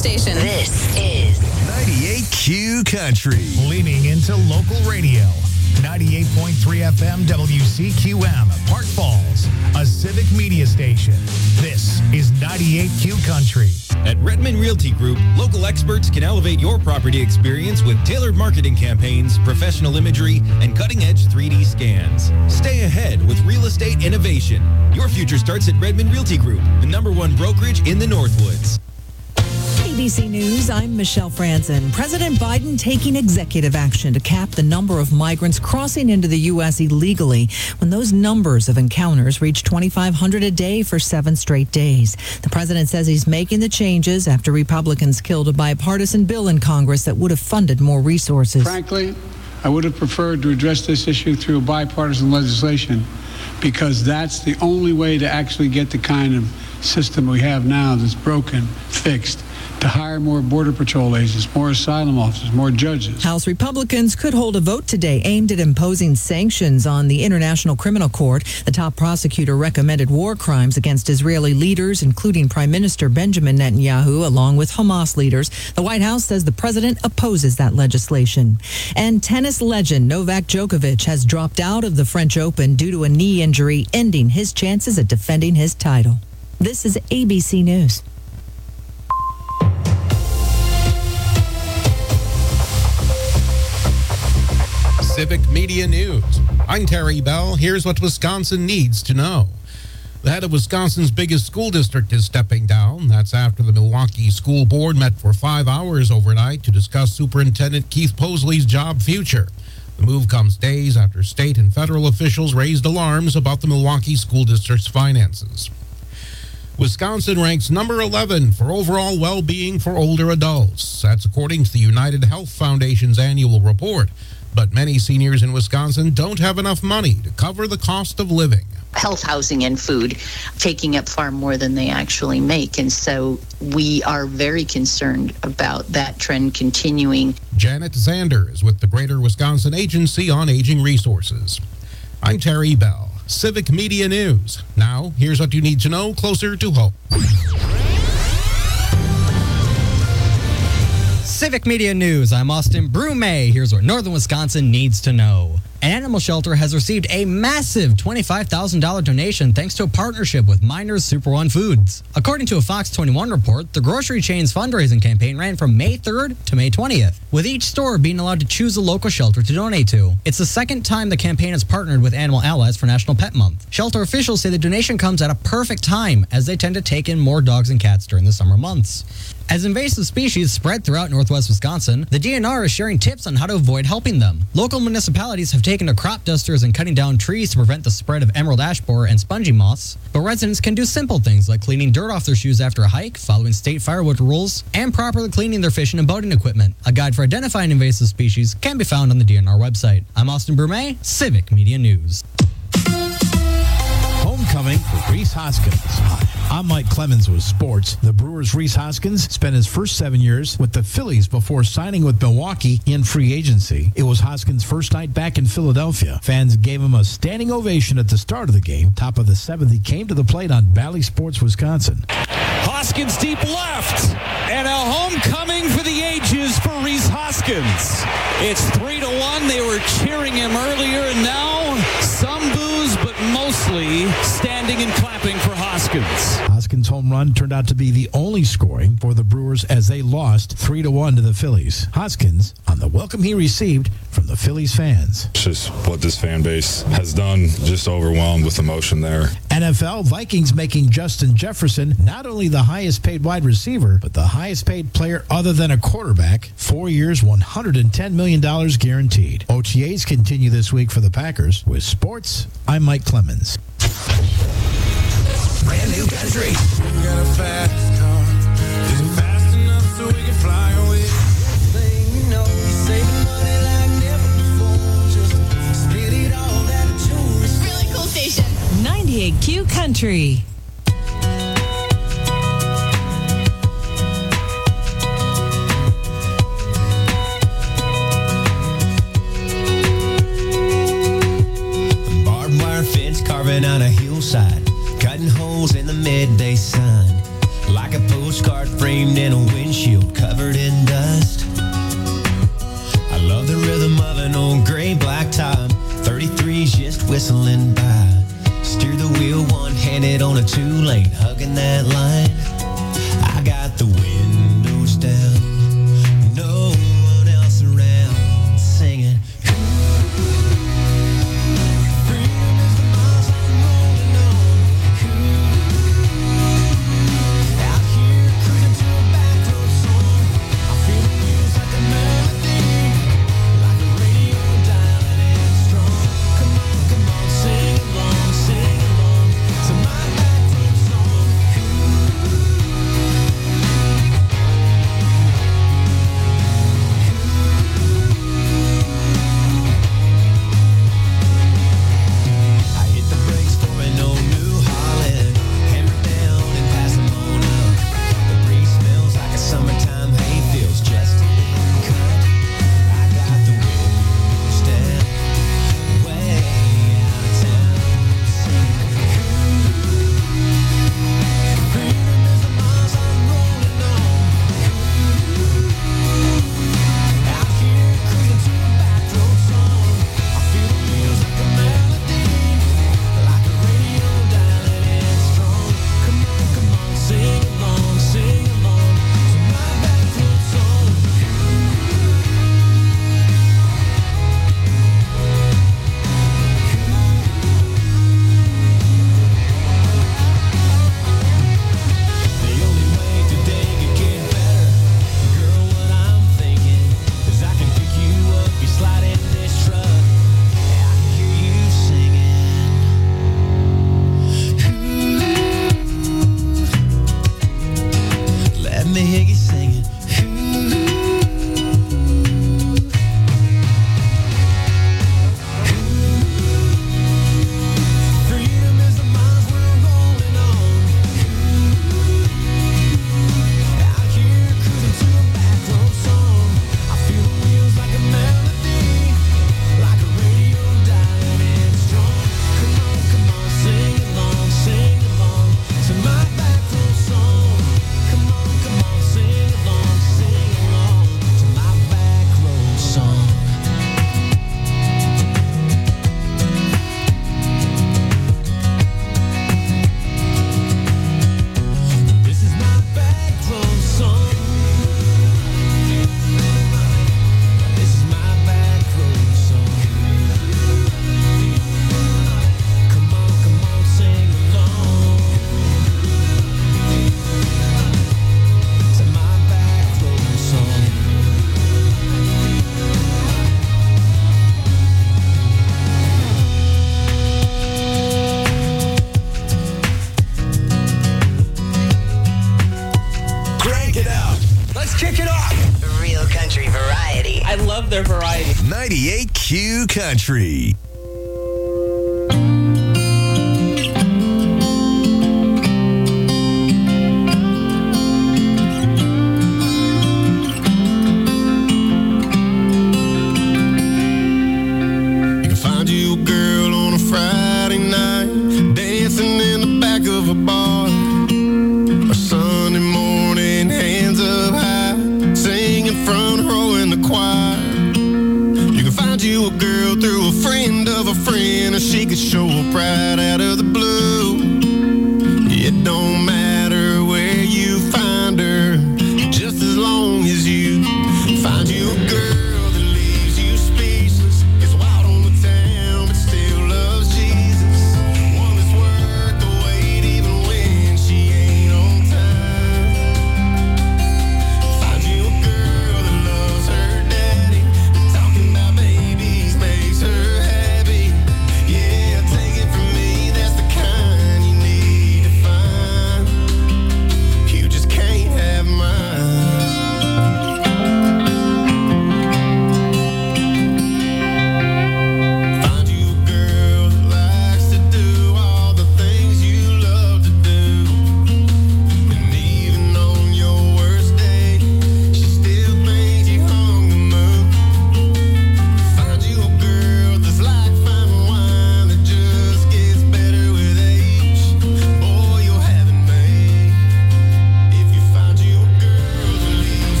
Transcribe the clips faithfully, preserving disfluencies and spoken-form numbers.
station. This is ninety-eight Q Country. Leaning into local radio. ninety-eight point three F M W C Q M, Park Falls, a civic media station. This is ninety-eight Q Country. At Redmond Realty Group, local experts can elevate your property experience with tailored marketing campaigns, professional imagery, and cutting-edge three D scans. Stay ahead with real estate innovation. Your future starts at Redmond Realty Group, the number one brokerage in the Northwoods. A B C News, I'm Michelle Franzen. President Biden taking executive action to cap the number of migrants crossing into the U S illegally when those numbers of encounters reach twenty-five hundred a day for seven straight days. The president says he's making the changes after Republicans killed a bipartisan bill in Congress that would have funded more resources. Frankly, I would have preferred to address this issue through a bipartisan legislation because that's the only way to actually get the kind of system we have now that's broken, fixed. To hire more Border Patrol agents, more asylum officers, more judges. House Republicans could hold a vote today aimed at imposing sanctions on the International Criminal Court. The top prosecutor recommended war crimes against Israeli leaders, including Prime Minister Benjamin Netanyahu, along with Hamas leaders. The White House says the president opposes that legislation. And tennis legend Novak Djokovic has dropped out of the French Open due to a knee injury, ending his chances at defending his title. This is A B C News. Civic Media News. I'm Terry Bell. Here's what Wisconsin needs to know. The head of Wisconsin's biggest school district is stepping down. That's after the Milwaukee School Board met for five hours overnight to discuss Superintendent Keith Posley's job future. The move comes days after state and federal officials raised alarms about the Milwaukee School District's finances. Wisconsin ranks number eleven for overall well-being for older adults. That's according to the United Health Foundation's annual report. But many seniors in Wisconsin don't have enough money to cover the cost of living. Health, housing, and food taking up far more than they actually make. And so we are very concerned about that trend continuing. Janet Zander is with the Greater Wisconsin Agency on Aging Resources. I'm Terry Bell. Civic Media News. Now, here's what you need to know closer to home. Civic Media News. I'm Austin Brume. Here's what Northern Wisconsin needs to know. An animal shelter has received a massive twenty-five thousand dollars donation thanks to a partnership with Miners Super One Foods. According to a Fox twenty-one report, the grocery chain's fundraising campaign ran from May third to May twentieth, with each store being allowed to choose a local shelter to donate to. It's the second time the campaign has partnered with Animal Allies for National Pet Month. Shelter officials say the donation comes at a perfect time, as they tend to take in more dogs and cats during the summer months. As invasive species spread throughout northwest Wisconsin, the D N R is sharing tips on how to avoid helping them. Local municipalities have taken to crop dusters and cutting down trees to prevent the spread of emerald ash borer and spongy moths, but residents can do simple things like cleaning dirt off their shoes after a hike, following state firewood rules, and properly cleaning their fishing and boating equipment. A guide for identifying invasive species can be found on the D N R website. I'm Austin Brume, Civic Media News. Homecoming for Rhys Hoskins. Hi, I'm Mike Clemens with sports. The Brewers' Rhys Hoskins spent his first seven years with the Phillies before signing with Milwaukee in free agency. It was Hoskins' first night back in Philadelphia. Fans gave him a standing ovation at the start of the game. Top of the seventh, he came to the plate on Bally Sports, Wisconsin. Hoskins deep left, and a homecoming for the ages for Rhys Hoskins. It's three to one. They were cheering him earlier, and now some boos, but mostly standing and clapping for Hoskins. Hoskins' home run turned out to be the only scoring for the Brewers as they lost three to one to the Phillies. Hoskins on the welcome he received from the Phillies fans. It's just what this fan base has done, just overwhelmed with emotion there. N F L, Vikings making Justin Jefferson not only the highest paid wide receiver, but the highest paid player other than a quarterback. Four years, one hundred ten million dollars guaranteed. O T As continue this week for the Packers. With sports, I'm Mike Clemens. Brand new country. We got a fast car. Is it fast enough so we can fly away? Thing you know, you saving money like never before. Just spit it all that jewelry. Really cool station. ninety-eight Q Country. Barbed wire fence carving on a hillside, cutting holes in the midday sun. like a postcard framed in a windshield covered in dust. I love the rhythm of an old gray black top, thirty-threes just whistling by. Steer the wheel one-handed on a two-lane, hugging that line. I got the windows down, no one else around, singing. ninety-eight Q Country. From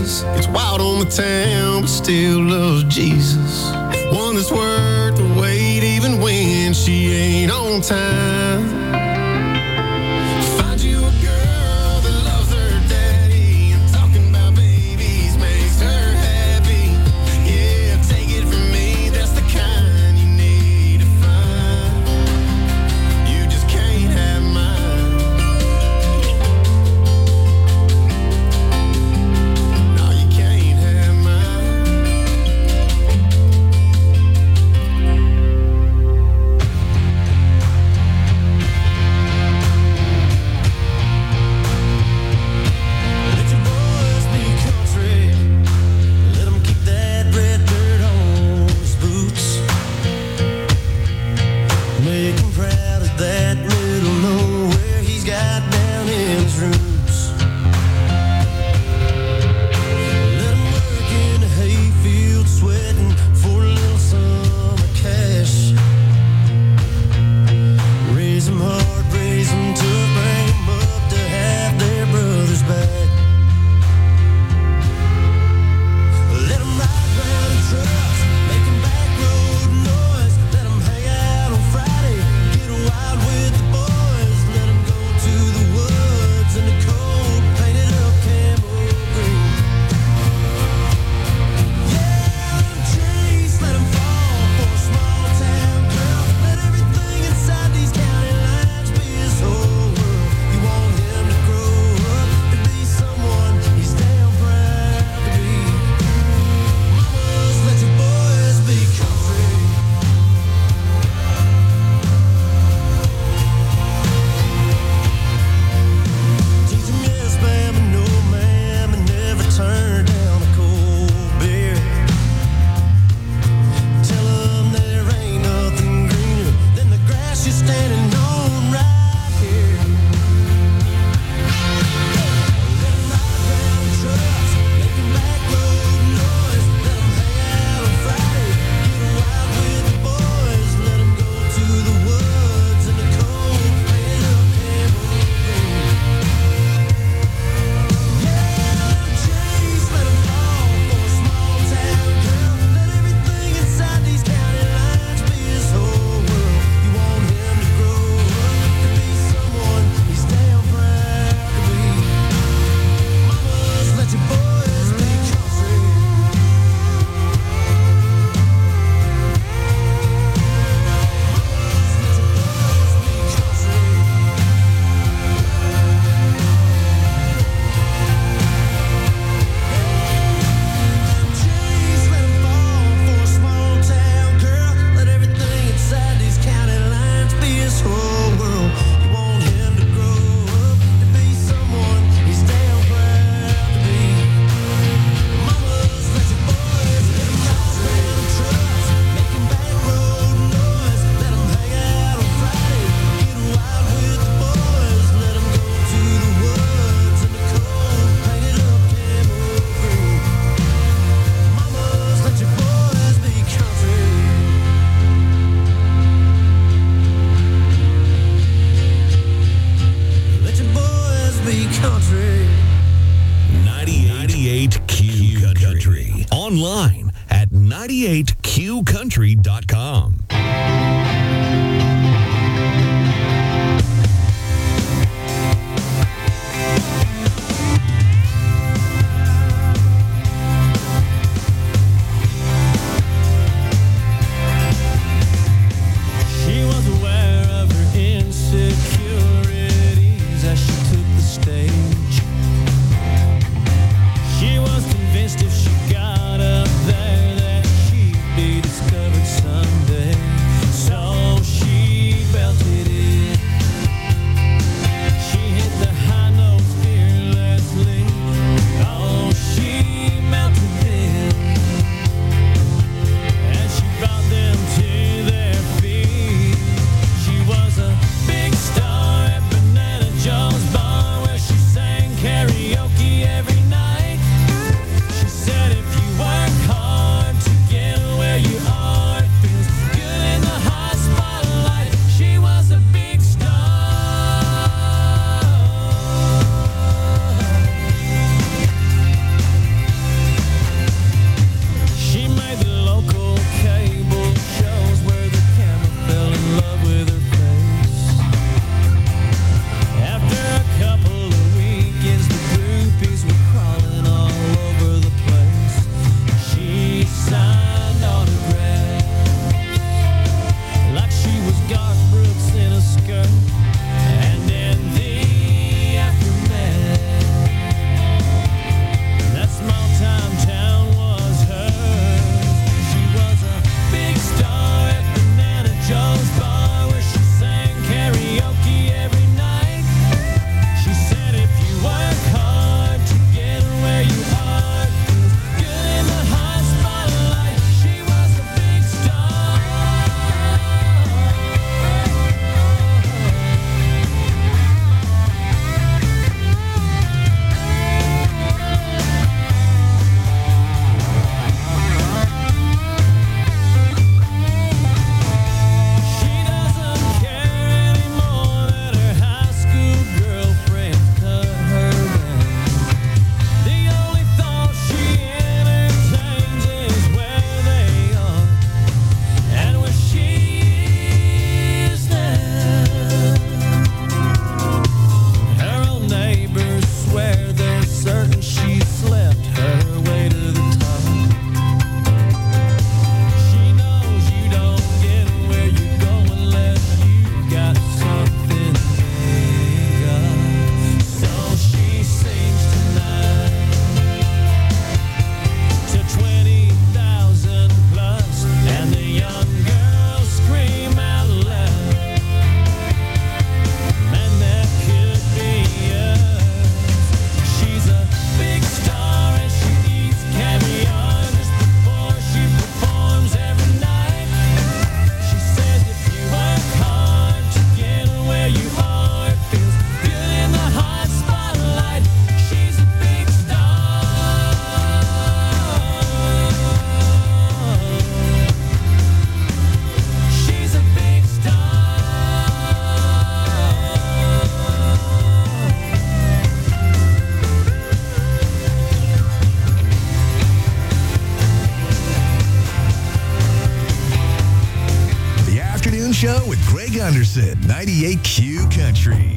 Jesus. Gets wild on the town, but still loves Jesus. One that's worth the wait even when she ain't on time. Find you a girl that loves her daddy and talking about babies makes her happy. Yeah, take it from me, that's the kind you need to find. You just can't have mine. No, you can't have mine. Let your boys be country. Let 'em keep that red dirt on his boots. Make him proud of that middle nowhere he's got down in his roots. Let him work in the hayfield sweating for a little summer cash. Raise 'em hard, raise 'em tough, bring 'em up to have their brothers back. Let 'em ride round in trucks, making back road noise. Let 'em hang out on Friday, get wild with the boys. Let 'em go to the woods in the cold, painted up camo green. Yeah, let 'em chase, let 'em fall for a small town girl. Let everything inside these county lines be his whole world. You want him to grow up to be someone he's damn proud to be. Mamas, let your boys be country. Teach 'em yes, ma'am, and no, ma'am, and never turn down a cold beer. Tell 'em there ain't nothing greener than the grass you're standing on right here. Let 'em ride round in trucks, making back road noise. Let 'em hang out on Friday, get wild with the boys. Let 'em go to the woods in the cold, painted up camo green. Yeah, let 'em chase, let 'em fall for a small town girl. Let everything inside these county lines be his whole world. You want him to grow up to be someone he's damn proud to be. Mamas, let your boys be country. Chase, let 'em fall for a small town girl. Let everything inside these county lines be his whole world. You want him to grow up to be someone he's damn proud to be. Mamas, let your boys let 'em ride round in trucks, making back road noise. Let 'em hang out on Friday, get wild with the boys. Let 'em go to the woods in the cold, painted up camo green. Mamas, let your boys be country. Let your boys be country. ninety-eight Q Country. Online at ninety-eight q country dot com. She was aware of her insecurities as she took the stage. She was convinced if she got up there that she'd be discovered someday. Gunderson, ninety-eight Q Country.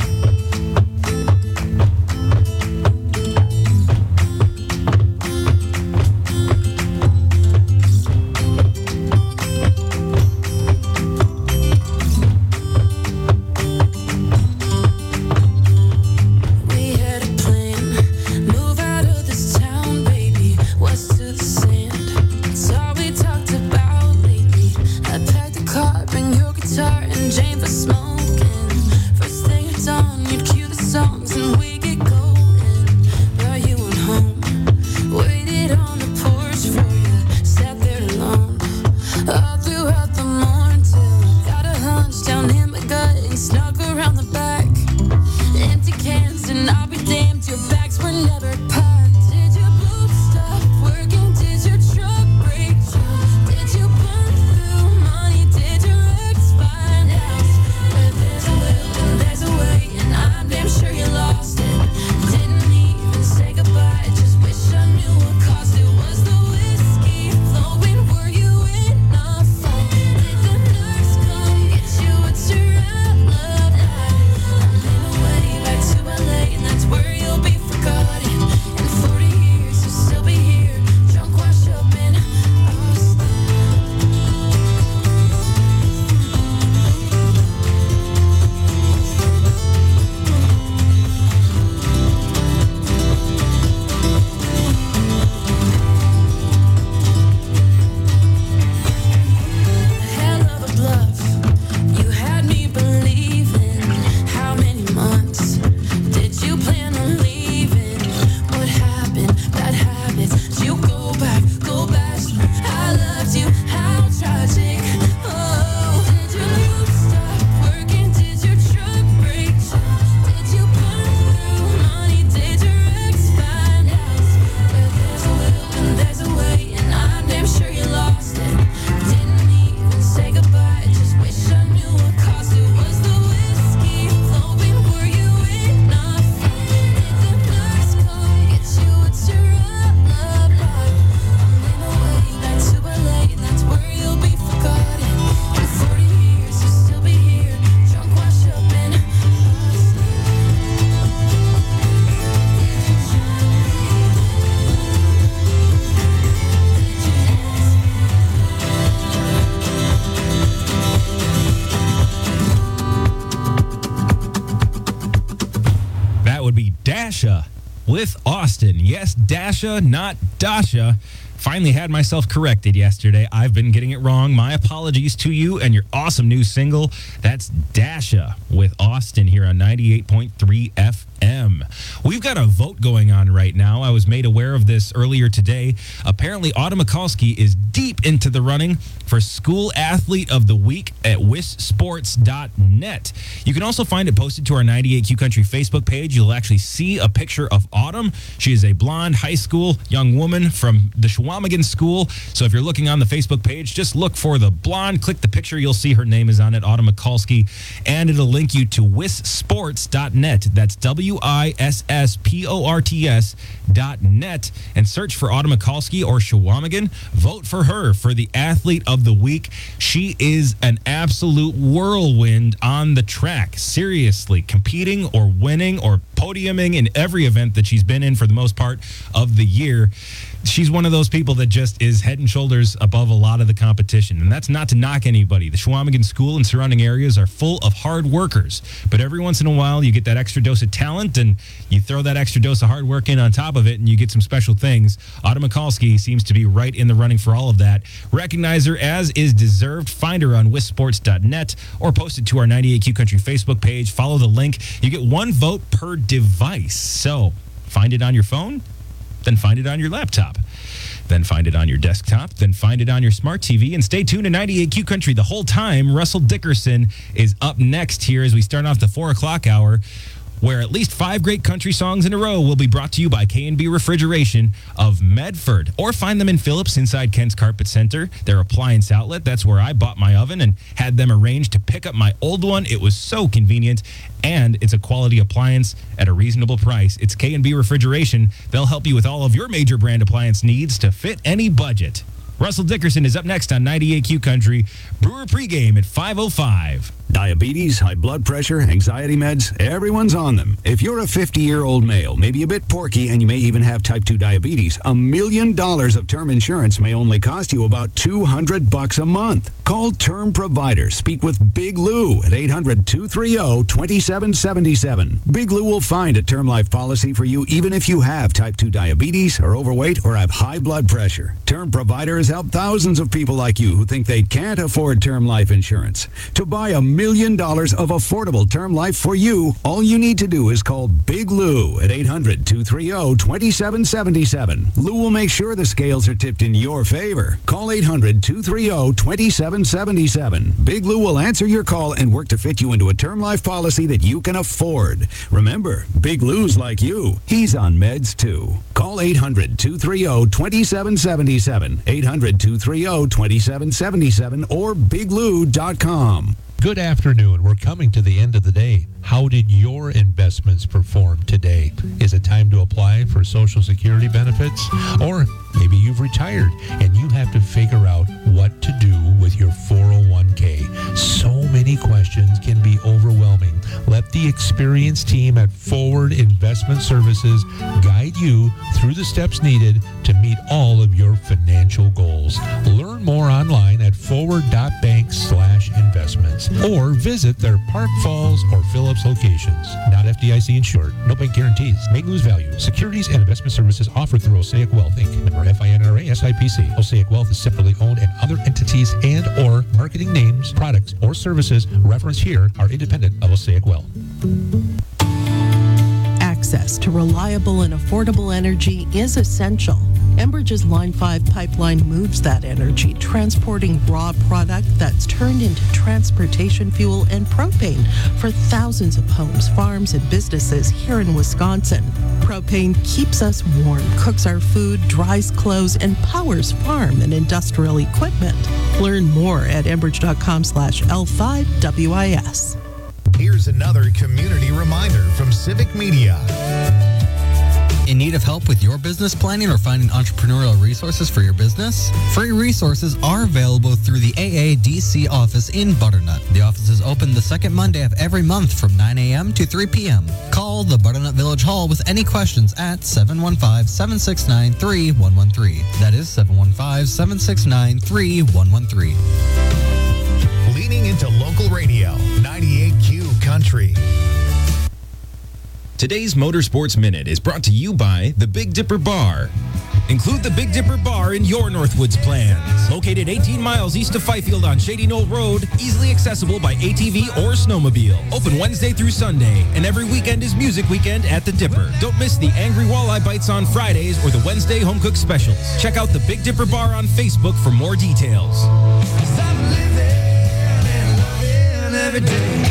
We had a plan, move out of this town, baby, west to the sand. It's all we talked about lately. I packed the car, bring your guitar and Jane for smoking. First thing at dawn, you'd cue the songs and we get going. But you went home, waited on the porch for you, sat there alone. All throughout the morning till got a hunch down in my gut and snuck around the back. Empty cans and I'll be damned, your bags were never packed. Did your boobs stop working? Did your truck break down? Did you burn through money? Did your ex find out? But there's a will and there's a way, and I'm damn sure you lost it. Didn't even say goodbye, just wish I knew what caused it. Was the whiskey flowing? Were you in a fight? Did the nurse come get you? What's your alibi? I'm in a way back to L A, and that's where you'll be forgotten. In forty years, you'll still be here, drunk, washed up in Austin. Hell of a bluff, you had me believing. How many months did you plan on leaving? What happened? Bad habits. Did you go back? Go back. I loved you. How tragic. Oh, did your lube stop working? Did your truck break down? Did you burn through money? Did your ex find out? But there's a will and there's a way, and I'm damn sure you lost it. Didn't even say goodbye, just wish I knew what caused it. Was the whiskey flowing? Were you in a fight? Did the nurse come get you? What's your alibi? I'm in a way back to L A, and that's where you'll be forgotten. In forty years, you'll still be here, drunk, washed up in Austin. That would be Dasha with Austin. Yes, Dasha, not Dasha. Finally had myself corrected yesterday. I've been getting it wrong. My apologies to you and your awesome new single. That's Dasha with Austin here on ninety-eight point three F M. We've got a vote going on right now. I was made aware of this earlier today. Apparently, Autumn Mikulski is deep into the running for School Athlete of the Week at wis sports dot net. You can also find it posted to our ninety-eight Q Country Facebook page. You'll actually see a picture of Autumn. She is a blonde high school young woman from the Shawamigan School. So if you're looking on the Facebook page, just look for the blonde, click the picture. You'll see her name is on it, Autumn Mikulski, and it'll link you to wis sports dot net. That's W I S S P O R T S dot net, and search for Autumn Mikulski or Shawamigan. Vote for her for the Athlete of the Week. She is an absolute whirlwind on the track. Seriously, competing or winning or podiuming in every event that she's been in for the most part of the year. She's one of those people that just is head and shoulders above a lot of the competition. And that's not to knock anybody. The Shawamigan School and surrounding areas are full of hard workers. But every once in a while, you get that extra dose of talent and you throw that extra dose of hard work in on top of it and you get some special things. Autumn Mikulski seems to be right in the running for all of that. Recognize her as is deserved. Find her on wis sports dot net or post it to our ninety-eight Q Country Facebook page. Follow the link. You get one vote per device. So find it on your phone, then find it on your laptop, then find it on your desktop, then find it on your smart T V, and stay tuned to ninety-eight Q Country the whole time. Russell Dickerson is up next here as we start off the four o'clock hour, where at least five great country songs in a row will be brought to you by K and B Refrigeration of Medford. Or find them in Phillips inside Ken's Carpet Center, their appliance outlet. That's where I bought my oven and had them arranged to pick up my old one. It was so convenient, and it's a quality appliance at a reasonable price. It's K and B Refrigeration. They'll help you with all of your major brand appliance needs to fit any budget. Russell Dickerson is up next on ninety-eight Q Country. Brewer pregame at five oh five. Diabetes, high blood pressure, anxiety meds, everyone's on them. If you're a fifty-year-old male, maybe a bit porky, and you may even have type two diabetes, a million dollars of term insurance may only cost you about two hundred bucks a month. Call Term Provider. Speak with Big Lou at eight hundred, two three zero, two seven seven seven. Big Lou will find a term life policy for you even if you have type two diabetes, are overweight, or have high blood pressure. Term Provider has helped thousands of people like you who think they can't afford term life insurance. To buy a million dollars of affordable term life for you, all you need to do is call Big Lou at eight hundred, two three zero, two seven seven seven. Lou will make sure the scales are tipped in your favor. Call eight hundred, two three zero, two seven seven seven. Big Lou will answer your call and work to fit you into a term life policy that you can afford. Remember, Big Lou's like you. He's on meds too. Call eight hundred, two three zero, two seven seven seven, eight hundred, two three zero, two seven seven seven, or big lou dot com. Good afternoon. We're coming to the end of the day. How did your investments perform today? Is it time to apply for Social Security benefits? Or maybe you've retired and you have to figure out what to do with your four oh one k. So many questions can be overwhelming. Let the experienced team at Forward Investment Services guide you through the steps needed to meet all of your financial goals. Learn more online at forward.bank slash investments or visit their Park Falls or Phillips locations. Not F D I C insured. No bank guarantees. May lose value. Securities and investment services offered through Osaic Wealth, Incorporated. Member F I N R A S I P C. Osaic Wealth is separately owned, and other entities and or marketing names, products, or services referenced here are independent of Osaic Wealth. Access to reliable and affordable energy is essential. Enbridge's Line five pipeline moves that energy, transporting raw product that's turned into transportation fuel and propane for thousands of homes, farms, and businesses here in Wisconsin. Propane keeps us warm, cooks our food, dries clothes, and powers farm and industrial equipment. Learn more at enbridge.com slash L5WIS. Here's another community reminder from Civic Media. In need of help with your business planning or finding entrepreneurial resources for your business? Free resources are available through the A A D C office in Butternut. The office is open the second Monday of every month from nine a.m. to three p.m. Call the Butternut Village Hall with any questions at seven one five, seven six nine, three one one three. That is seven one five, seven six nine, three one one three. Leaning into local radio, ninety-eight Q Country. Today's Motorsports Minute is brought to you by the Big Dipper Bar. Include the Big Dipper Bar in your Northwoods plans. Located eighteen miles east of Fifield on Shady Knoll Road, easily accessible by A T V or snowmobile. Open Wednesday through Sunday, and every weekend is Music Weekend at the Dipper. Don't miss the Angry Walleye Bites on Fridays or the Wednesday Home Cook Specials. Check out the Big Dipper Bar on Facebook for more details. Every day.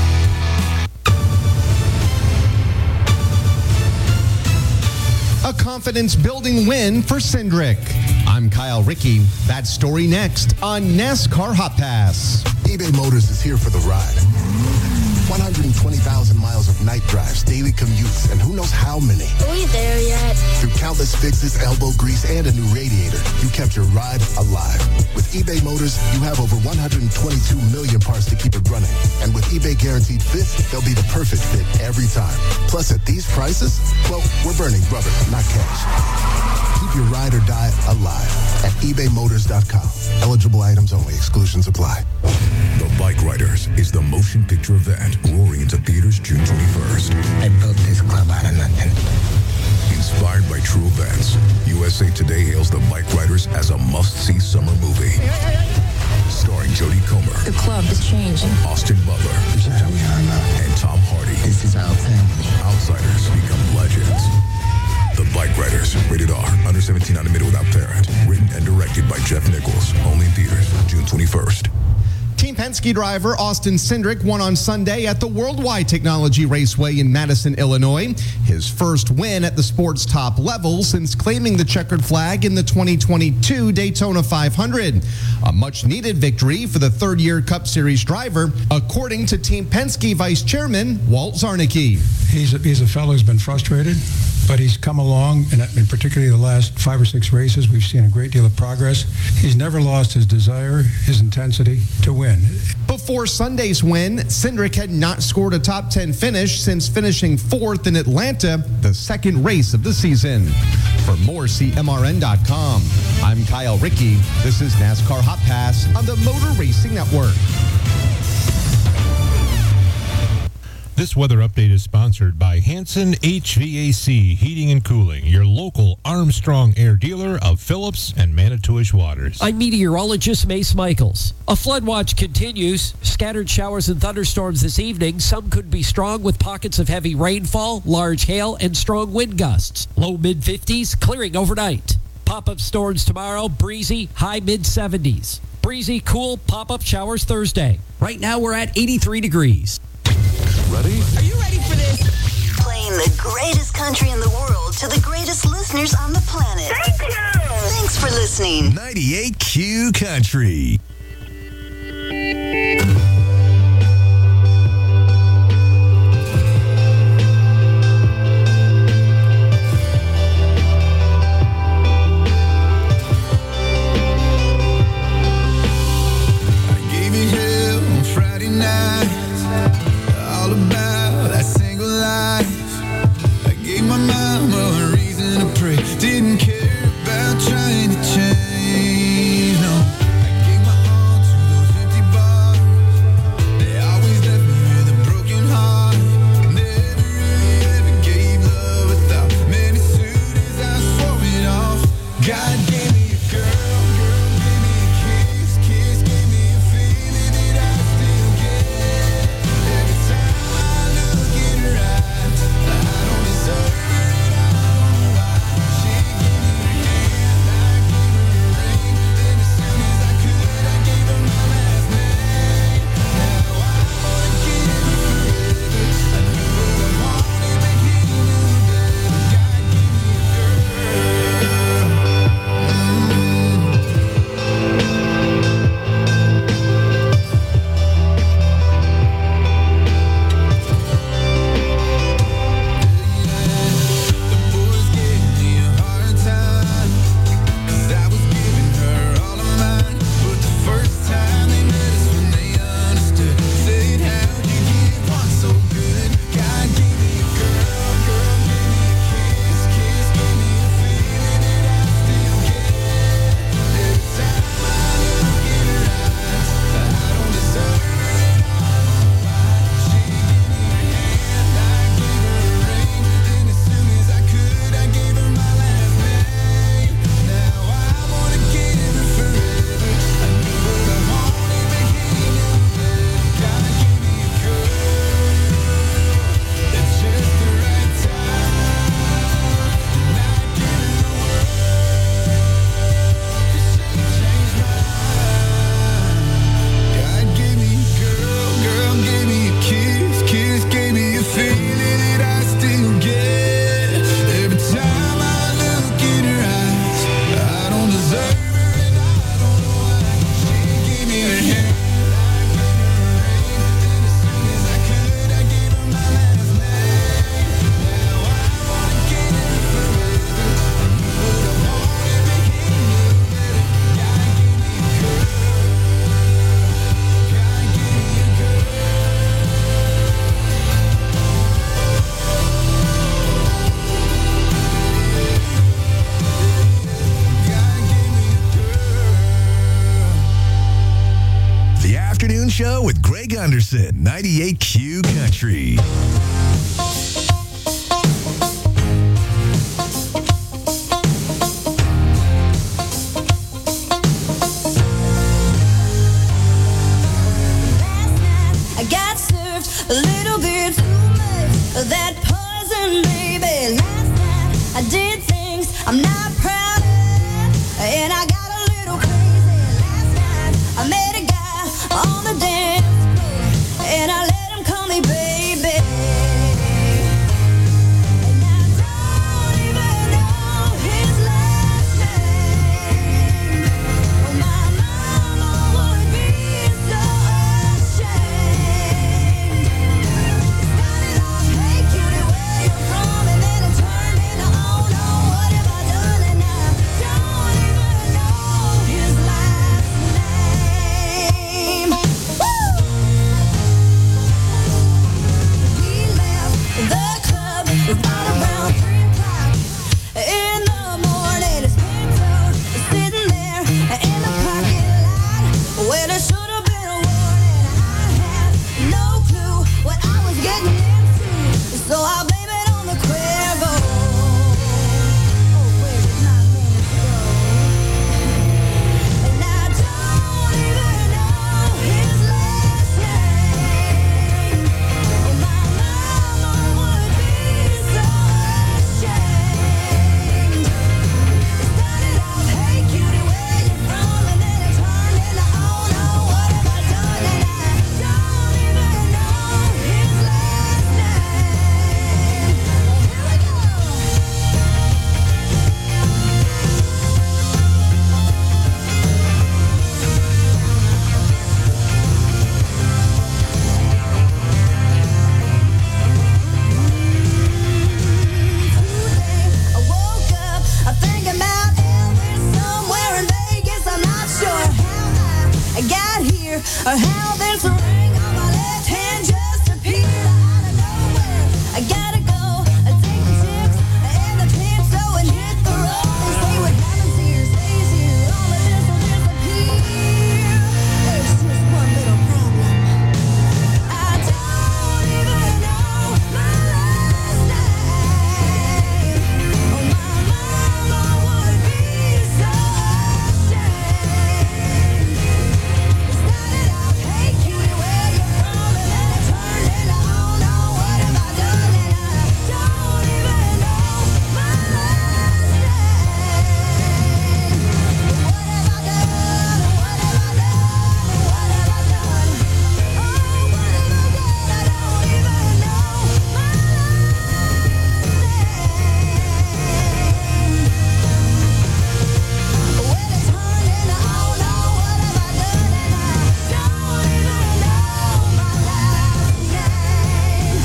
A confidence-building win for Cindric. I'm Kyle Rickey. That story next on NASCAR Hot Pass. eBay Motors is here for the ride. one hundred twenty thousand miles of night drives, daily commutes, and who knows how many. Are we there yet? Through countless fixes, elbow grease, and a new radiator, you kept your ride alive. With eBay Motors, you have over one hundred twenty-two million parts to keep it running. And with eBay Guaranteed Fit, they'll be the perfect fit every time. Plus, at these prices, well, we're burning rubber, not cash. Keep your ride or die alive at ebay motors dot com. Eligible items only. Exclusions apply. The Bike Riders is the motion picture event roaring into theaters June twenty-first. I built this club out of nothing. Inspired by true events, U S A Today hails The Bike Riders as a must-see summer movie. Starring Jodie Comer. The club is changing. Austin Butler. Is that who we are now? And Tom Hardy. This is our family. Outsiders become legends. The Bike Riders, rated R, under seventeen on admitted without parent. Written and directed by Jeff Nichols. Only in theaters, June twenty-first. Team Penske driver Austin Cindric won on Sunday at the Worldwide Technology Raceway in Madison, Illinois. His first win at the sport's top level since claiming the checkered flag in the twenty twenty-two Daytona five hundred. A much-needed victory for the third-year Cup Series driver, according to Team Penske Vice Chairman Walt Zarnicki. He's a, he's a fellow who's been frustrated, but he's come along, and in particularly the last five or six races, we've seen a great deal of progress. He's never lost his desire, his intensity to win. Before Sunday's win, Cindric had not scored a top ten finish since finishing fourth in Atlanta, the second race of the season. For more, see M R N dot com. I'm Kyle Rickey. This is NASCAR Hot Pass on the Motor Racing Network. This weather update is sponsored by Hanson H V A C Heating and Cooling, your local Armstrong Air dealer of Phillips and Manitowish Waters. I'm meteorologist Mace Michaels. A flood watch continues. Scattered showers and thunderstorms this evening. Some could be strong with pockets of heavy rainfall, large hail, and strong wind gusts. Low mid fifties, clearing overnight. Pop-up storms tomorrow, breezy, high mid seventies. Breezy, cool, pop-up showers Thursday. Right now we're at eighty-three degrees. Ready? Are you ready for this? Playing the greatest country in the world to the greatest listeners on the planet. Thank you. Thanks for listening. ninety-eight Q Country. I gave you hell on Friday night. All about that single life. I gave my mama a reason to pray. Didn't care about trying to change. No, I gave my all to those empty bars. They always left me with a broken heart. Never really ever gave love without. Man, as soon as I swore it off, God gave me a girl, girl gave me a kiss, kiss gave me a feeling that I still get. Every time I look in her eyes, I don't deserve her and I don't know why. She gave me her hand, I gave her a ring. Then as soon as I could, I gave her my last name. Now I wanna keep her forever. I knew what I wanted, but he knew better. God gave me a girl. Boys gave me a hard time, 'cause I was giving her all of mine. But the first time they met us when they understood, said, how'd you get one so good? God gave me a girl, girl gave me a kiss, kiss gave me a feeling that I still get. Every time I look in her eyes, I don't deserve her and I don't know why. She gave me her hand, I gave her a ring. Then as soon as I could, I gave her my last name. Now I wanna give her forever. I knew what I wanted, but he knew better. God gave me a girl at just the right time. And I gave her the world, 'cause she changed my life. God gave me a girl, girl gave me a kiss, kiss gave me a feeling that I still get. Every time I look in her eyes, I don't deserve her and I don't know why. She gave me her hand, I gave her a ring. Then as soon as I could, I gave her my last name. Now I wanna give her forever. I knew what I wanted, but he knew better. God gave me a girl. God gave me a girl. The Afternoon Show with Greg Anderson, ninety-eight Q Country. I got served a little bit too much of that poison, baby. Last night I did things I'm not proud of, and I got a little crazy. Last night I met a guy on the dance floor, and I let him call me baby. And I don't even know his last name. Oh, my mama would be so ashamed. Started off, hey cutie, where you from? And then it turned into Or how this ring on my left hand just appeared out of nowhere. I gotta go, I take the chips and the tips, so and hit the road. They say what happens here stays here, all of this will disappear. There's just one little problem. I don't even know my last name. Oh, my mama would be so ashamed. It started out, hey cutie, where you from? And then it turned into, oh no, what have I done? And I don't even know my last name. What have I done? What have I done? What have I done? Oh, what have I done? I don't even know my Well, it turned into, oh no, what have I done? And I don't even know my last name.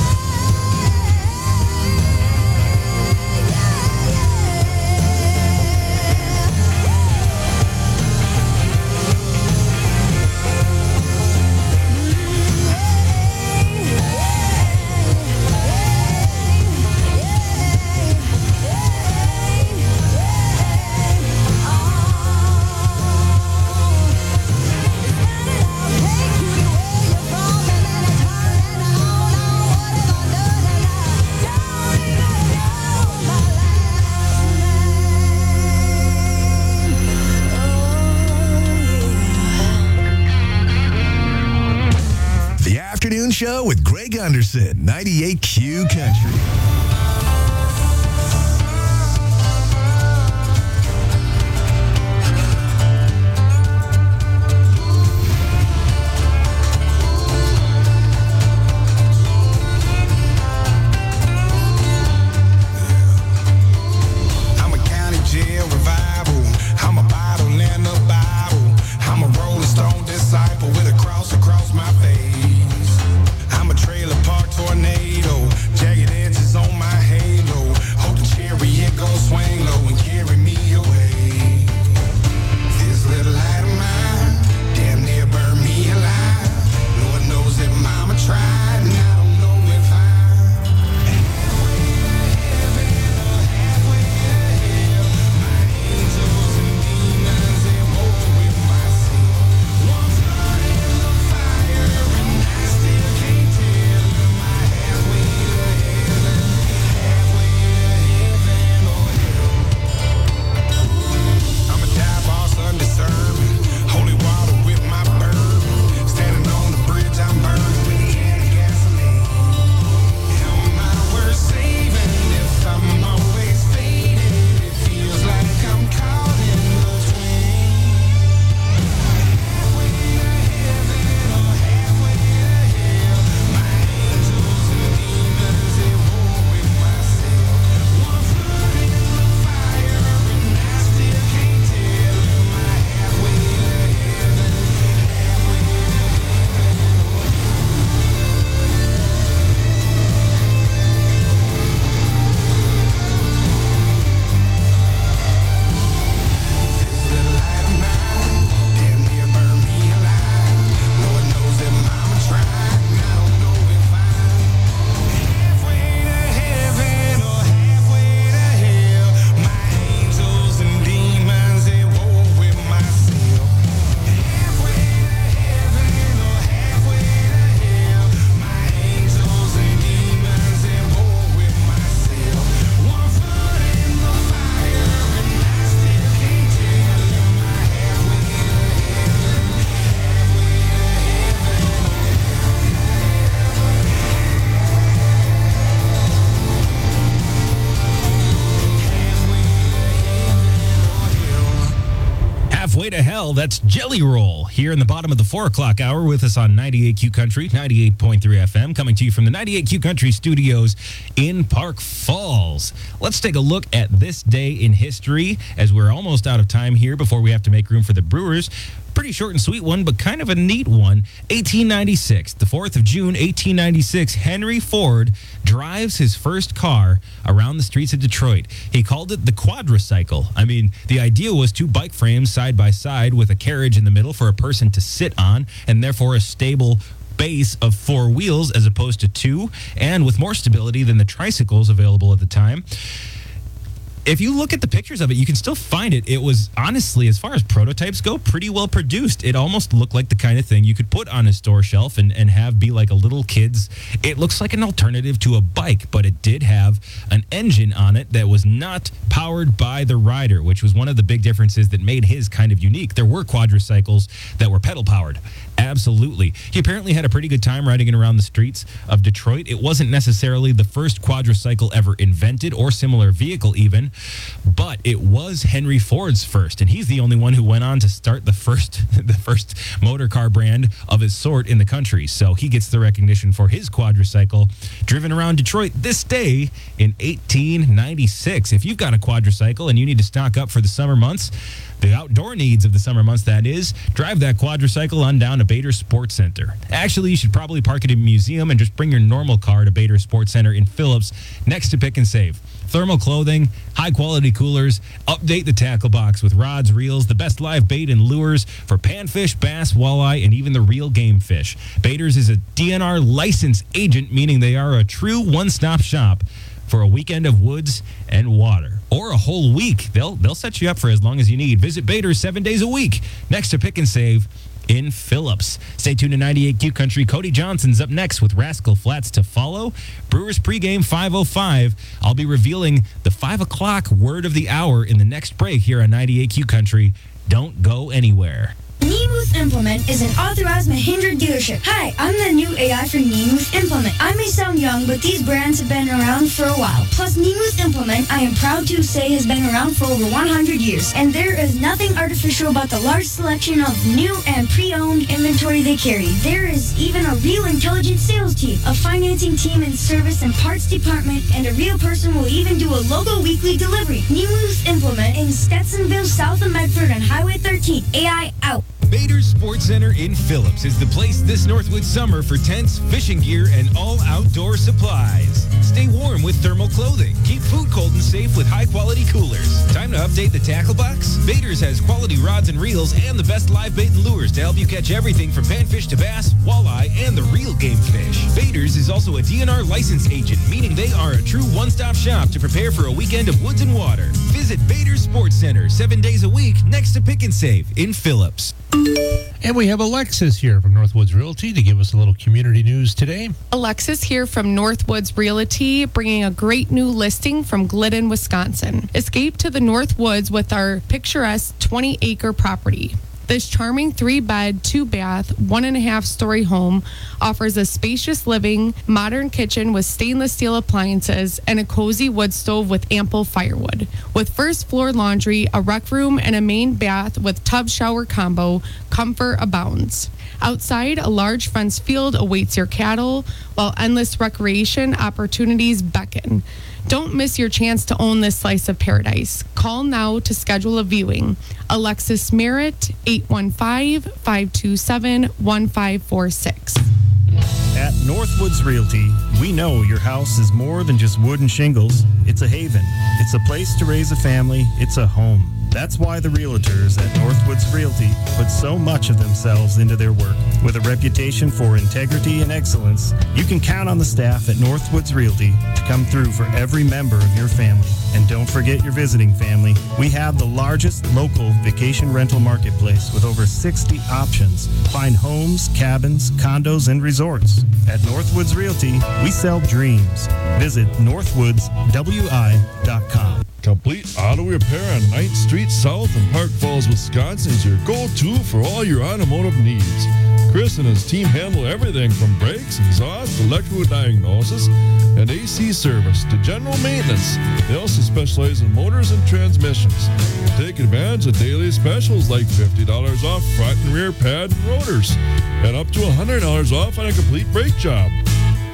The Afternoon Show with Greg Anderson, ninety-eight Q Country. I'm a county jail revival. I'm a bottle in a Bible. I'm a rolling stone disciple with a cross across my face. I'm a trailer park tornado. Jagged edges on my halo. Hope the chariot gon' swing low and carry me away. This little light of mine damn near burned me alive. Lord knows that mama tried, and I don't know if I'm I'm a dive boss undeserving. Holy water with my bourbon. Standing on the bridge, I'm burning with a can of gasoline. Am I worth saving if I'm always faded? It feels like I'm caught in between. Halfway to heaven or halfway to hell. My angels and demons at war with myself. One foot in the fire and I still can't tell. Am I halfway to heaven? Halfway to This little light of mine damn near burned me alive. Lord knows that mama tried, and I don't know if I'm halfway to heaven or halfway to hell. My angels and demons at war with myself. Halfway to heaven or halfway to hell. My angels and demons at war with myself. One foot in the fire and I still can't tell. Am I halfway to heaven? Halfway Halfway to Hell, that's Jelly Roll here in the bottom of the four o'clock hour with us on ninety-eight Q Country, ninety-eight point three F M, coming to you from the ninety-eight Q Country studios in Park Falls. Let's take a look at this day in history as we're almost out of time here before we have to make room for the Brewers. Pretty short and sweet one, but kind of a neat one. eighteen ninety-six, the fourth of June, eighteen ninety-six, Henry Ford drives his first car around the streets of Detroit. He called it the quadricycle. I mean, the idea was two bike frames side by side with a carriage in the middle for a person to sit on, and therefore a stable base of four wheels as opposed to two, and with more stability than the tricycles available at the time. If you look at the pictures of it, you can still find it. It was honestly, as far as prototypes go, pretty well produced. It almost looked like the kind of thing you could put on a store shelf and, and have be like a little kid's. It looks like an alternative to a bike, but it did have an engine on it that was not powered by the rider, which was one of the big differences that made his kind of unique. There were quadricycles that were pedal powered. Absolutely. He apparently had a pretty good time riding it around the streets of Detroit. It wasn't necessarily the first quadricycle ever invented or similar vehicle even, but it was Henry Ford's first, and he's the only one who went on to start the first the first motor car brand of its sort in the country. So he gets the recognition for his quadricycle driven around Detroit this day in eighteen ninety-six. If you've got a quadricycle and you need to stock up for the summer months, the outdoor needs of the summer months, that is, drive that quadricycle on down to Bader Sports Center. Actually, you should probably park it in a museum and just bring your normal car to Bader Sports Center in Phillips next to Pick and Save. Thermal clothing, high-quality coolers, update the tackle box with rods, reels, the best live bait and lures for panfish, bass, walleye, and even the real game fish. Bader's is a D N R licensed agent, meaning they are a true one-stop shop for a weekend of woods and water, or a whole week. They'll they'll set you up for as long as you need. Visit Bader's seven days a week next to Pick and Save in Phillips. Stay tuned to ninety-eight Q Country. Cody Johnson's up next with Rascal Flats to follow. Brewers pregame five oh five. I'll be revealing the five o'clock word of the hour in the next break here on ninety-eight Q Country. Don't go anywhere. Nemuth Implement is an authorized Mahindra dealership. Hi, I'm the new A I for Nemuth Implement. I may sound young, but these brands have been around for a while. Plus, Nemuth Implement, I am proud to say, has been around for over one hundred years. And there is nothing artificial about the large selection of new and pre-owned inventory they carry. There is even a real intelligent sales team, a financing team and service and parts department, and a real person will even do a local weekly delivery. Nemuth Implement in Stetsonville, south of Medford on Highway thirteen. A I out. Bader's Sports Center in Phillips is the place this Northwood summer for tents, fishing gear, and all outdoor supplies. Stay warm with thermal clothing. Keep food cold and safe with high-quality coolers. Time to update the tackle box? Bader's has quality rods and reels and the best live bait and lures to help you catch everything from panfish to bass, walleye, and the real game fish. Bader's is also a D N R license agent, meaning they are a true one-stop shop to prepare for a weekend of woods and water. Visit Bader's Sports Center seven days a week next to Pick and Save in Phillips. And we have Alexis here from Northwoods Realty to give us a little community news today. Alexis here from Northwoods Realty, bringing a great new listing from Glidden, Wisconsin. Escape to the Northwoods with our picturesque twenty-acre property. This charming three-bed, two-bath, one-and-a-half-story home offers a spacious living, modern kitchen with stainless steel appliances, and a cozy wood stove with ample firewood. With first-floor laundry, a rec room, and a main bath with tub-shower combo, comfort abounds. Outside, a large fenced field awaits your cattle, while endless recreation opportunities beckon. Don't miss your chance to own this slice of paradise. Call now to schedule a viewing. Alexis Merritt, eight one five, five two seven, one five four six. At Northwoods Realty, we know your house is more than just wood and shingles. It's a haven. It's a place to raise a family. It's a home. That's why the realtors at Northwoods Realty put so much of themselves into their work. With a reputation for integrity and excellence, you can count on the staff at Northwoods Realty to come through for every member of your family. And don't forget your visiting family. We have the largest local vacation rental marketplace with over sixty options. Find homes, cabins, condos, and resorts. At Northwoods Realty, we sell dreams. Visit northwoods w i dot com. Complete Auto Repair on ninth Street South in Park Falls, Wisconsin is your go-to for all your automotive needs. Chris and his team handle everything from brakes, exhaust, electrical diagnosis, and A C service to general maintenance. They also specialize in motors and transmissions. Take advantage of daily specials like fifty dollars off front and rear pad and rotors, and up to one hundred dollars off on a complete brake job.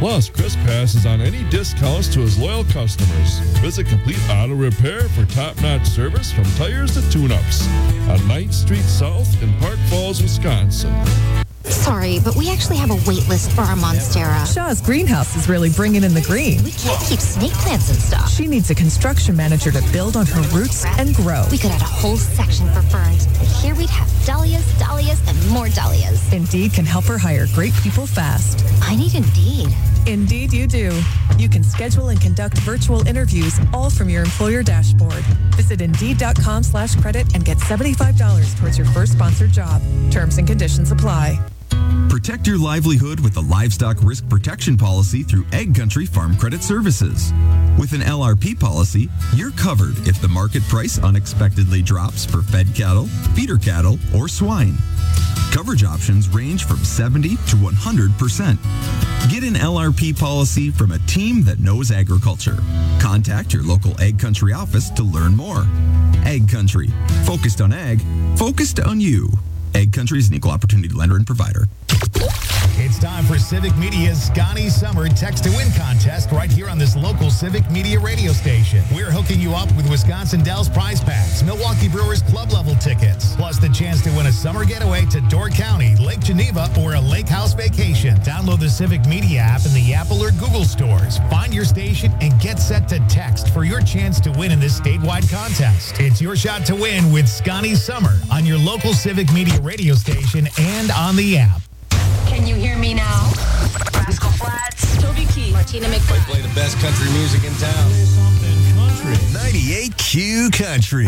Plus, Chris passes on any discounts to his loyal customers. Visit Complete Auto Repair for top-notch service from tires to tune-ups on ninth Street South in Park Falls, Wisconsin. Sorry, but we actually have a wait list for our Monstera. Shaw's greenhouse is really bringing in the green. We can't keep snake plants in stock. She needs a construction manager to build on her roots and grow. We could add a whole section for ferns. And here we'd have dahlias, dahlias, and more dahlias. Indeed can help her hire great people fast. I need Indeed. Indeed you do. You can schedule and conduct virtual interviews all from your employer dashboard. Visit Indeed.com slash credit and get seventy-five dollars towards your first sponsored job. Terms and conditions apply. Protect your livelihood with the Livestock Risk Protection Policy through Egg Country Farm Credit Services. With an L R P policy, you're covered if the market price unexpectedly drops for fed cattle, feeder cattle, or swine. Coverage options range from seventy to one hundred percent. Get an L R P policy from a team that knows agriculture. Contact your local Egg Country office to learn more. Egg Country. Focused on ag. Focused on you. Egg Country is an equal opportunity lender and provider. It's time for Civic Media's Scotty Summer Text to Win contest right here on this local Civic Media radio station. We're hooking you up with Wisconsin Dells prize packs, Milwaukee Brewers club level tickets, plus the chance to win a summer getaway to Door County, Lake Geneva, or a lake house vacation. Download the Civic Media app in the Apple or Google stores. Find your station and get set to text for your chance to win in this statewide contest. It's your shot to win with Scotty Summer on your local Civic Media radio station and on the app. Can you hear me now? Rascal Flatts, Toby Keith, Martina McBride. Play the best country music in town. ninety-eight Q Country.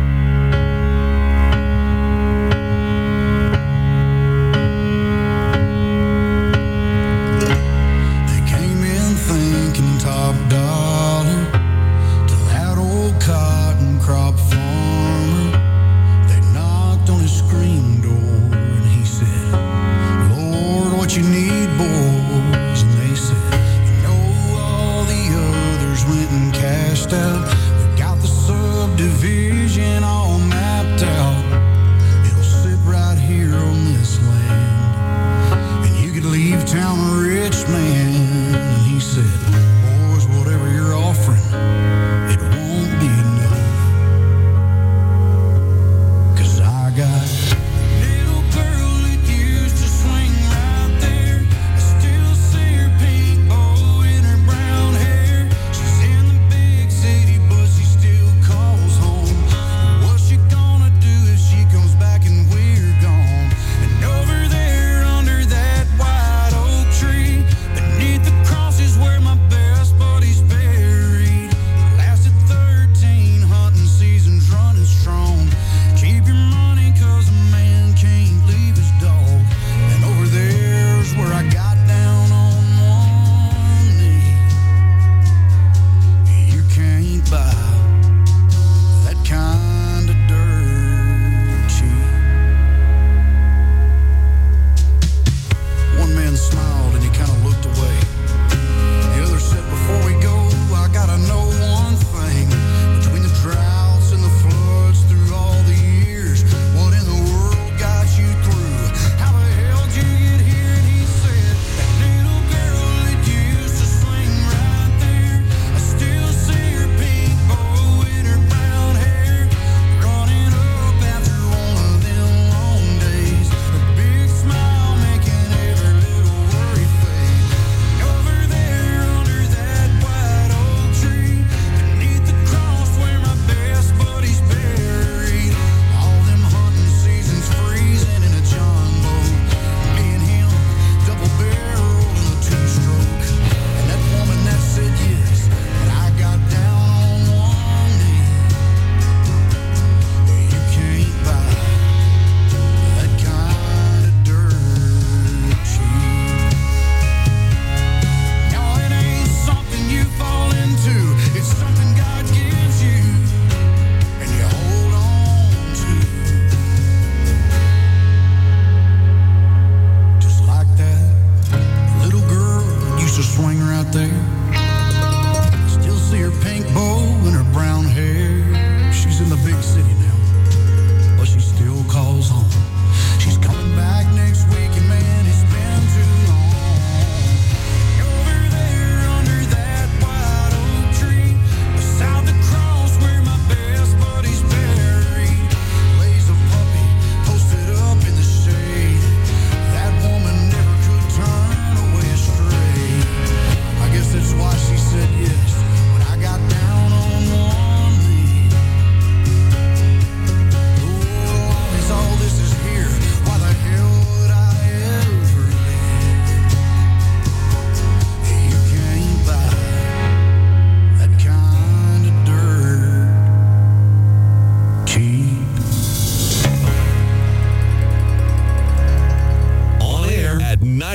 They came in thinking top dollar to that old cotton crop farmer. They knocked on his screen door and he said, Lord, what you need, boys? And they said, you know, all the others went and cashed out. We got the subdivision all mapped out. It'll sit right here on this land. And you could leave town a rich man. And he said, boys, whatever you're offering, it won't be enough. 'Cause I got little girl that used to swing right there. I still see her pink bow in her brown hair. She's in the big city, but she still calls home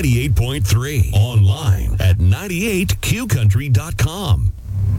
ninety-eight point three. Online at ninety-eight q country dot com.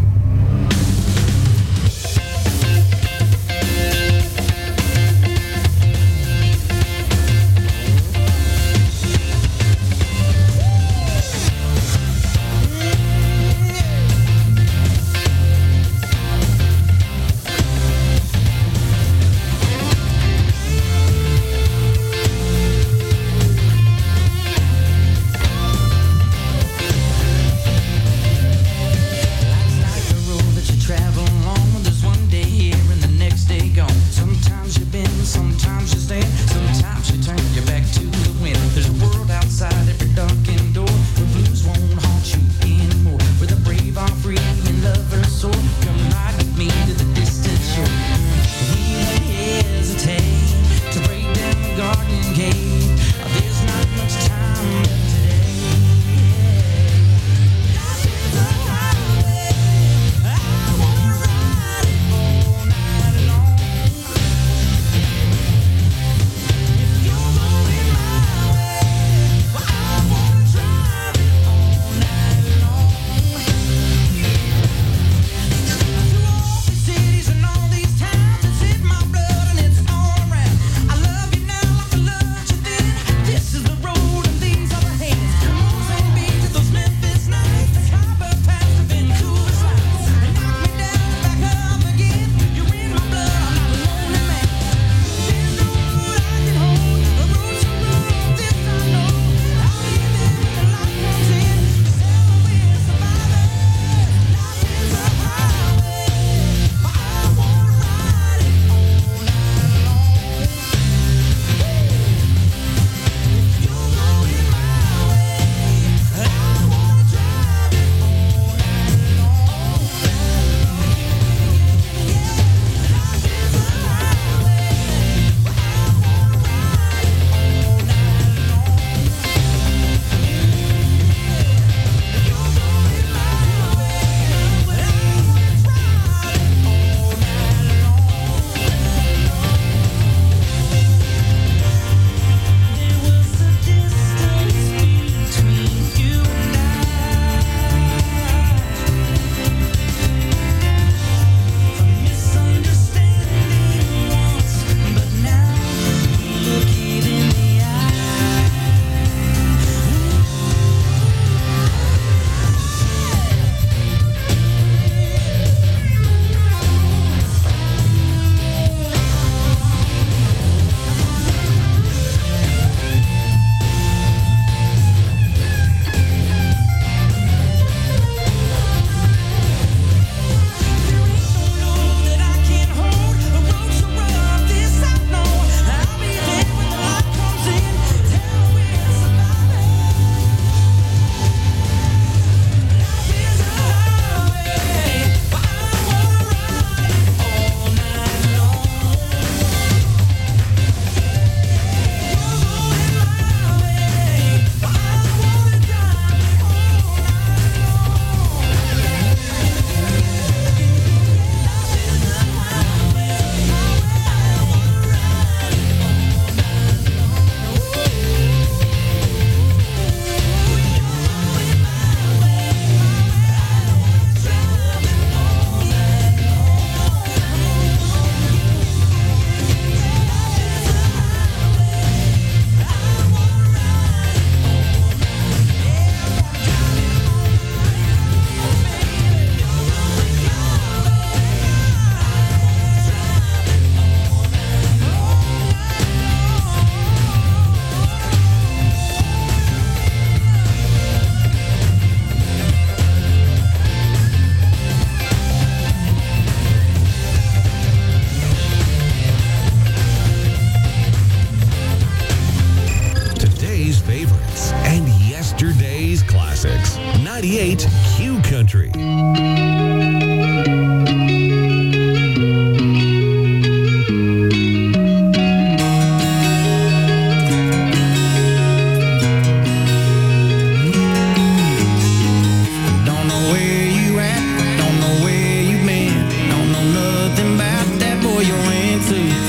ninety-eight Q Country.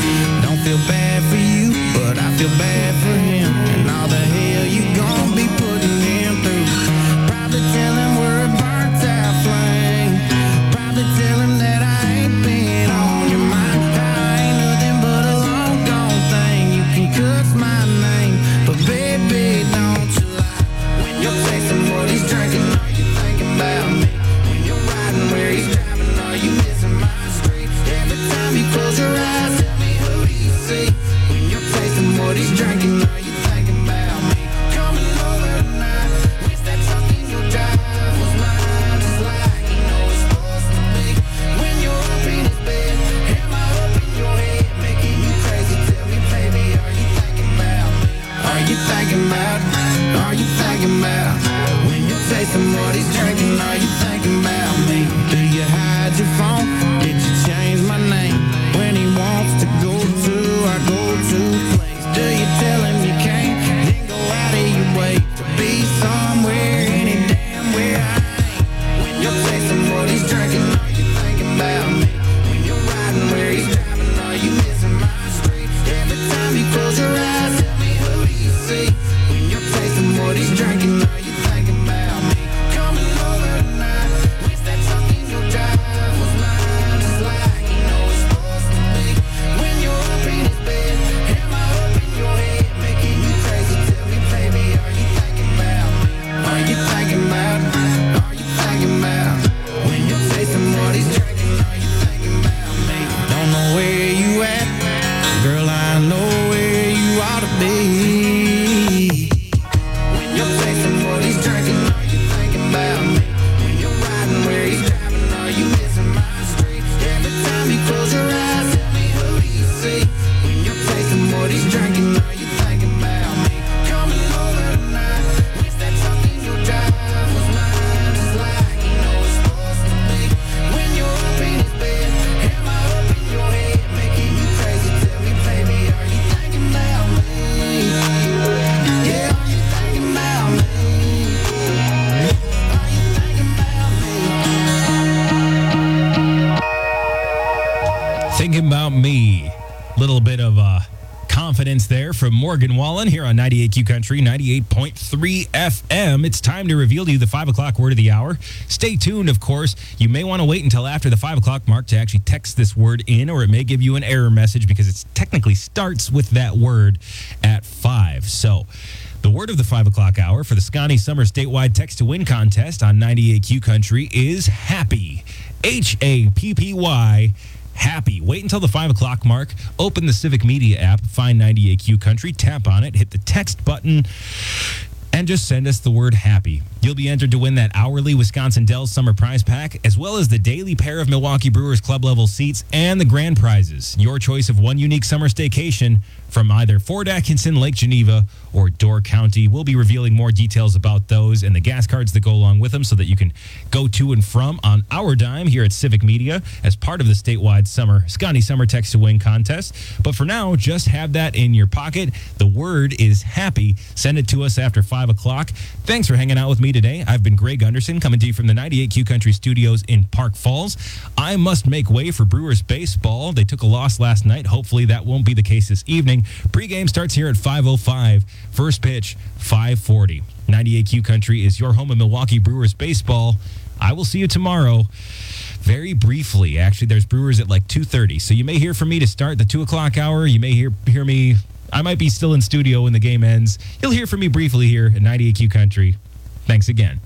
Feel bad for him and all the hell you gon' be put Thinking about me. Little bit of uh, confidence there from Morgan Wallen here on ninety-eight Q Country, ninety-eight point three F M. It's time to reveal to you the five o'clock word of the hour. Stay tuned, of course. You may want to wait until after the five o'clock mark to actually text this word in, or it may give you an error message because it technically starts with that word at five. So the word of the five o'clock hour for the Scotty Summer Statewide Text to Win contest on ninety-eight Q Country is happy. H A P P Y. Happy. Wait until the five o'clock mark. Open the Civic Media app, find ninety-eight Q Country, tap on it, hit the text button, and just send us the word happy. You'll be entered to win that hourly Wisconsin Dells Summer Prize Pack, as well as the daily pair of Milwaukee Brewers Club level seats and the grand prizes. Your choice of one unique summer staycation from either Fort Atkinson, Lake Geneva, or Door County. We'll be revealing more details about those and the gas cards that go along with them so that you can go to and from on our dime here at Civic Media as part of the statewide summer Scotty Summer Text to Win contest. But for now, just have that in your pocket. The word is happy. Send it to us after five o'clock. Thanks for hanging out with me today. I've been Greg Gunderson, coming to you from the ninety-eight Q Country studios in Park Falls. I must make way for Brewers baseball. They took a loss last night. Hopefully that won't be the case this evening. Pre-game starts here at five oh five. First pitch, five forty. ninety-eight Q Country is your home of Milwaukee Brewers baseball. I will see you tomorrow. Very briefly, actually, there's Brewers at like two thirty. So you may hear from me to start the two o'clock hour. You may hear hear me. I might be still in studio when the game ends. You'll hear from me briefly here at ninety-eight Q Country. Thanks again.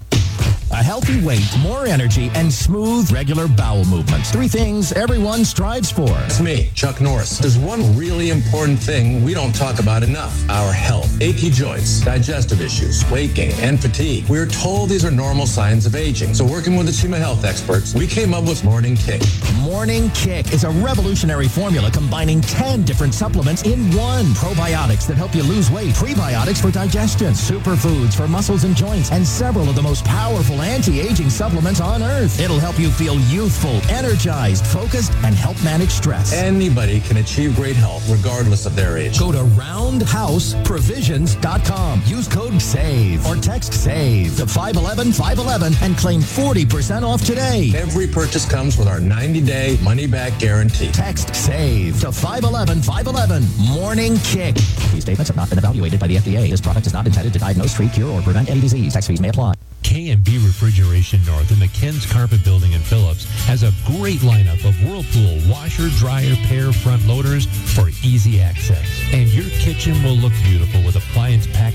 A healthy weight, more energy, and smooth, regular bowel movements. Three things everyone strives for. It's me, Chuck Norris. There's one really important thing we don't talk about enough. Our health. Achy joints, digestive issues, weight gain, and fatigue. We're told these are normal signs of aging. So working with the team of health experts, we came up with Morning Kick. Morning Kick is a revolutionary formula combining ten different supplements in one. Probiotics that help you lose weight, prebiotics for digestion, superfoods for muscles and joints, and several of the most powerful anti-aging supplements on earth. It'll help you feel youthful, energized, focused, and help manage stress. Anybody can achieve great health regardless of their age. Go to roundhouse provisions dot com. Use code SAVE or text SAVE to five one one, five one one and claim forty percent off today. Every purchase comes with our ninety-day money-back guarantee. Text SAVE to five one one, five one one. Morning Kick. These statements have not been evaluated by the F D A. This product is not intended to diagnose, treat, cure, or prevent any disease. Tax fees may apply. K and B Refrigeration North in the Ken's Carpet Building in Phillips has a great lineup of Whirlpool washer, dryer, pair, front loaders for easy access. And your kitchen will look beautiful with appliance packs